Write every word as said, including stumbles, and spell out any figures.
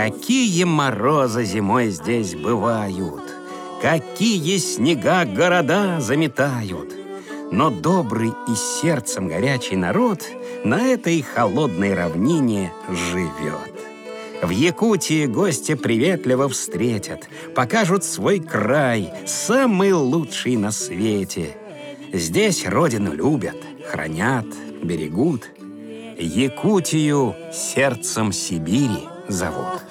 Какие морозы зимой здесь бывают, какие снега города заметают. Но добрый и сердцем горячий народ на этой холодной равнине живет. В Якутии гостя приветливо встретят, покажут свой край, самый лучший на свете. Здесь родину любят, хранят, берегут. Якутию сердцем Сибири зовут.